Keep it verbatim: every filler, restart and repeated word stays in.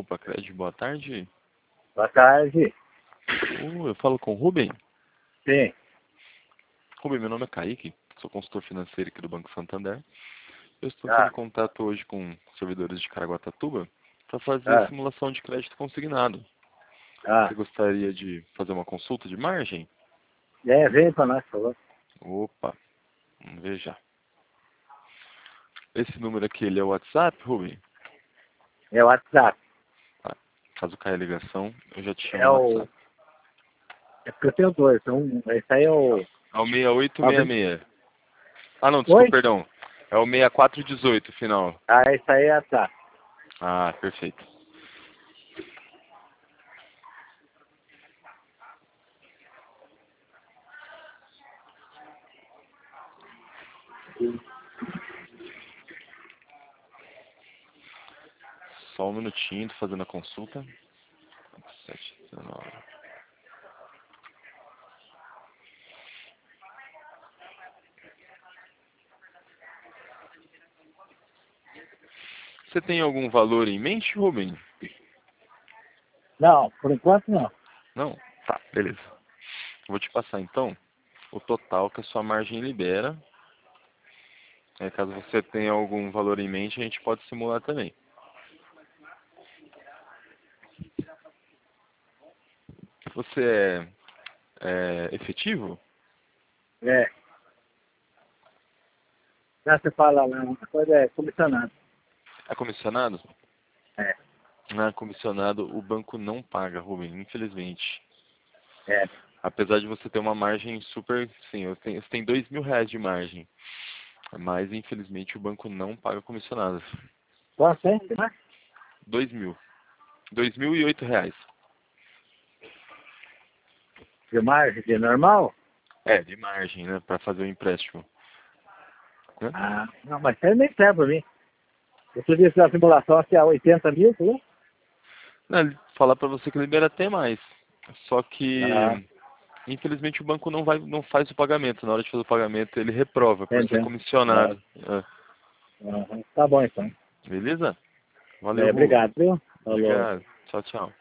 Opa, Crédito, boa tarde. Boa tarde. Uh, eu falo com o Rubem. Sim. Rubem, meu nome é Kaique, sou consultor financeiro aqui do Banco Santander. Eu estou Ah. tendo contato hoje com servidores de Caraguatatuba para fazer a Ah. simulação de crédito consignado. Ah. Você gostaria de fazer uma consulta de margem? É, vem para nós, por favor. Opa, vamos ver já. Esse número aqui, ele é o WhatsApp, Rubem? É o WhatsApp. Ah, caso caia a ligação, eu já te chamo É no o... WhatsApp. É porque eu tenho dois. Um... Esse aí é o... É o seis oito seis seis. Ah, não, Oi? desculpa, perdão. É o seis quatro um oito, final. Ah, esse aí é o WhatsApp. Ah, perfeito. Só um minutinho, tô fazendo a consulta. sete, dezenove. Você tem algum valor em mente, Rubem? Não, por enquanto não. Não? Tá, beleza. Vou te passar então o total que a sua margem libera. É, caso você tenha algum valor em mente, a gente pode simular também. Você é, é efetivo? É. Já você fala lá, uma coisa é comissionado. É comissionado? É. Não é comissionado, o banco não paga, Rubem, infelizmente. É. Apesar de você ter uma margem super... Sim, você tem, você tem dois mil reais de margem. Mas, infelizmente, o banco não paga comissionado. Quanto é? Né? Dois mil. Dois mil e oito reais. De margem de normal? É, de margem, né? Para fazer o empréstimo. Né? Ah, não, mas isso aí nem serve para mim. Você disse que a simulação aqui é oitenta mil, viu? Não, ele fala para você que libera até mais. Só Ah, que, infelizmente, o banco não, vai, não faz o pagamento. Na hora de fazer o pagamento, ele reprova por ser entendi. Ah, comissionado. É. ah, tá bom então. Beleza? Valeu, É, Rubem. obrigado, viu? Falou. Obrigado. Tchau, tchau.